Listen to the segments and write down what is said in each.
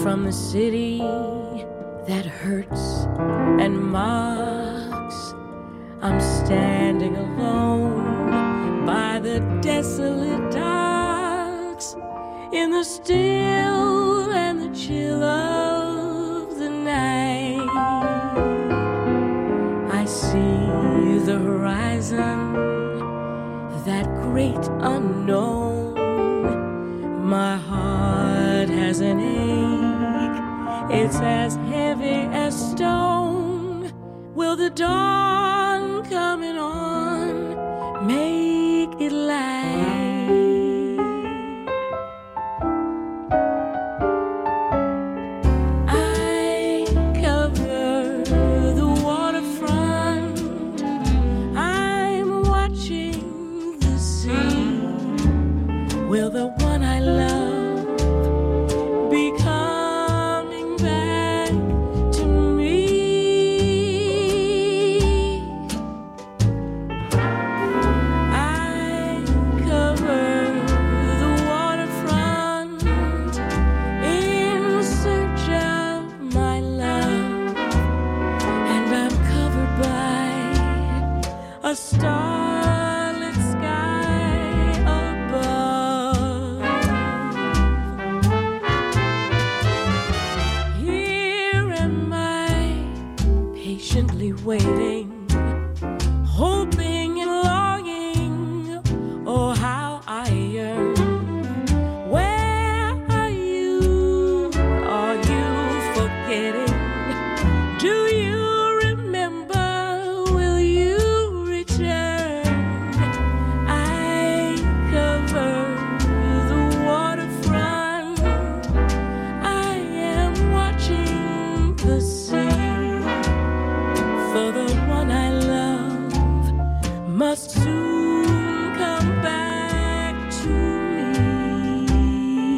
from the city that hurts and mocks. I'm standing alone by the desolate docks, in the still and the chill of the night. I see the horizon, that great unknown. My heart has an ache, it's as heavy as stone. Will the dawn coming on make it light? I cover the waterfront, I'm watching the sea. Will the one I love be coming back to me? I cover the waterfront in search of my love, and I'm covered by a starlit sky above. Here am I, patiently waiting, hoping and longing. Oh, how I yearn. Where are you? Are you forgetting? Do you remember? Will you return? I cover the waterfront, I am watching the sea. For the one I love must soon come back to me.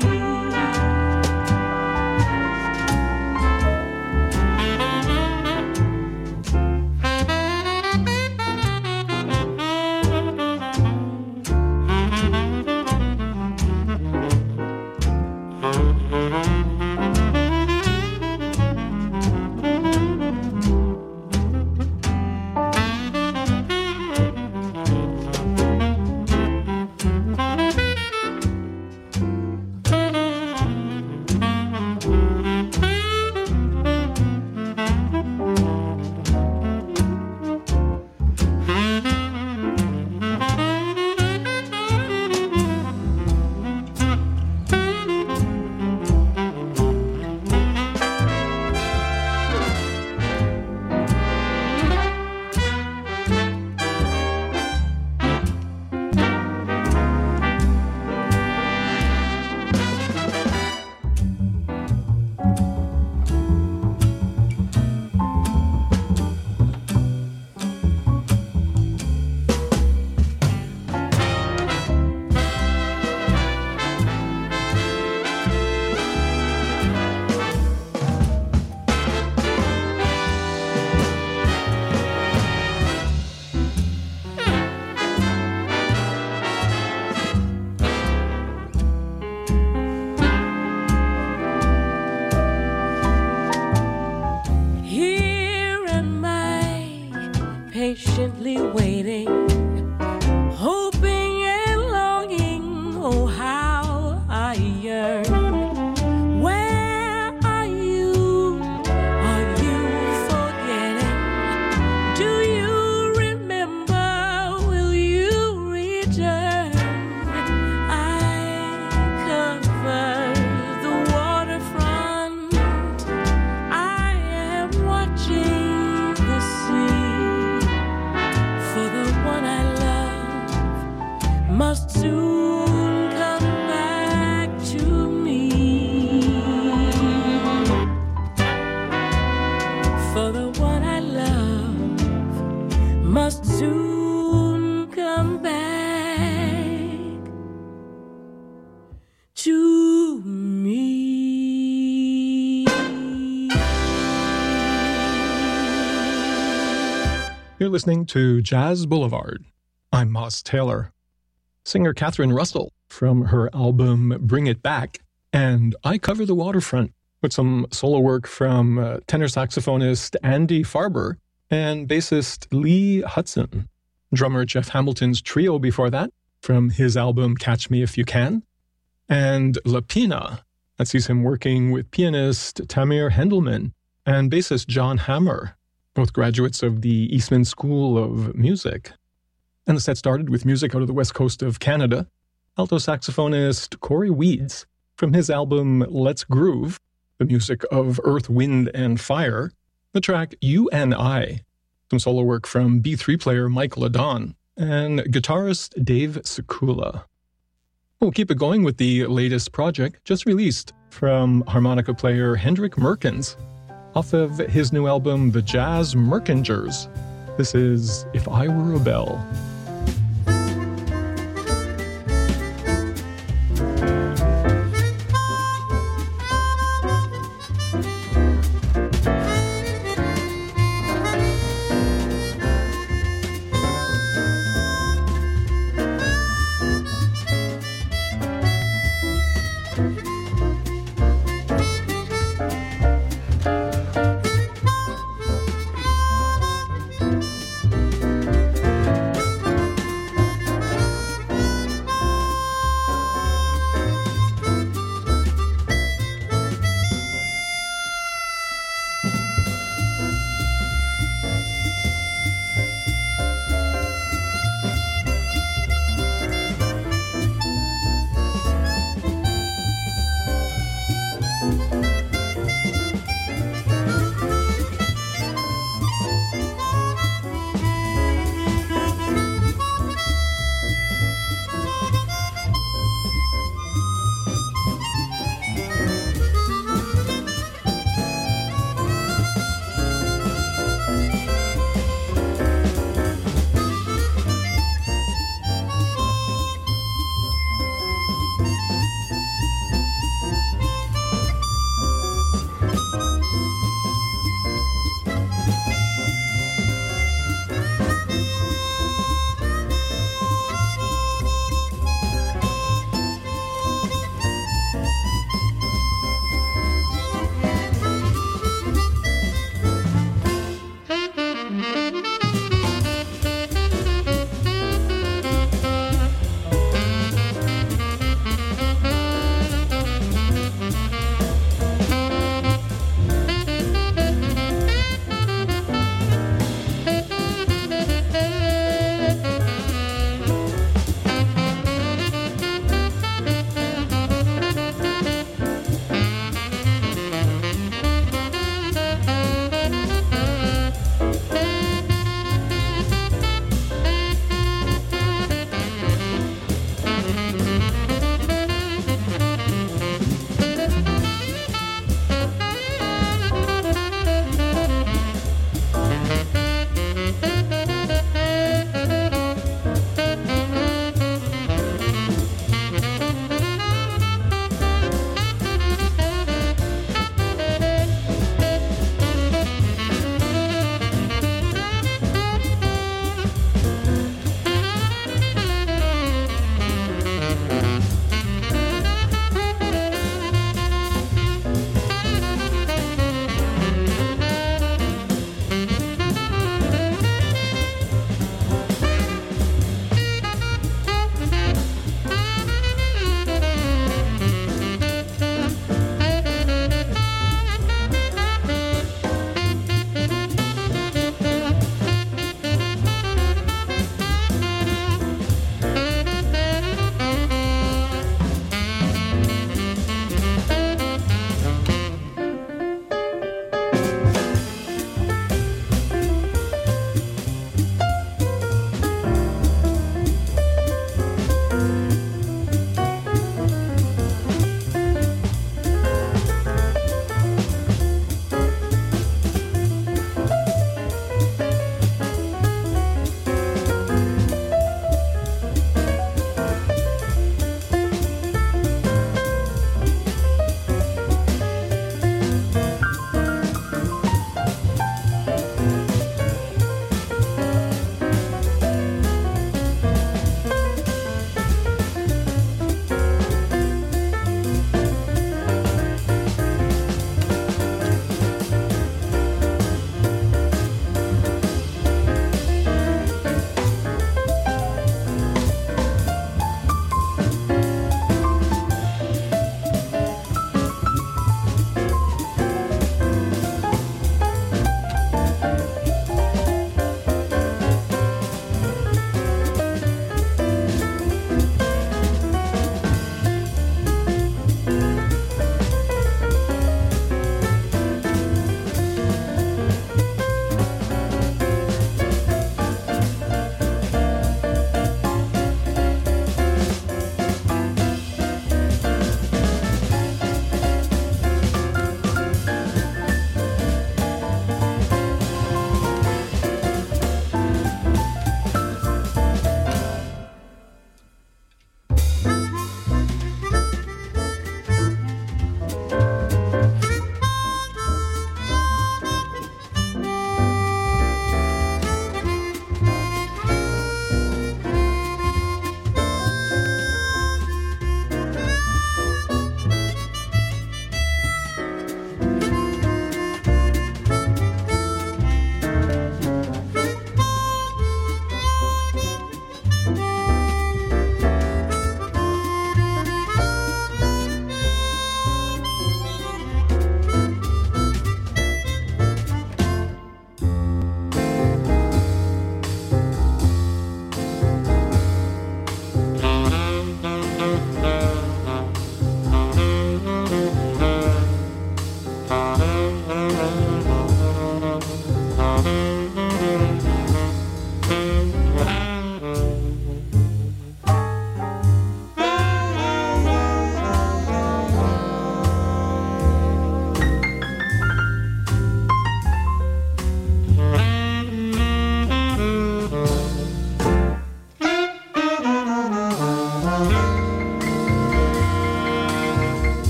Here am I, patiently waiting, hoping and longing. Oh, how I yearn. Where are you? Are you forgetting? Do you remember? Will you return? I cover the waterfront, I am watching the sea. For the one I love must soon come back to me. For the one I love must soon come back to me. You're listening to Jazz Boulevard. I'm Moss Taylor. Singer Catherine Russell from her album Bring It Back and I Cover the Waterfront with some solo work from tenor saxophonist Andy Farber and bassist Lee Hudson. Drummer Jeff Hamilton's trio before that, from his album Catch Me If You Can. And Lapina, that sees him working with pianist Tamir Hendelman and bassist John Hammer, both graduates of the Eastman School of Music. And the set started with music out of the west coast of Canada. Alto saxophonist Corey Weeds, from his album Let's Groove, the music of Earth, Wind, and Fire, the track You and I, some solo work from B3 player Mike Ladon, and guitarist Dave Sekula. We'll keep it going with the latest project just released from harmonica player Hendrik Merkens, off of his new album The Jazz Merkingers. This is If I Were a Bell.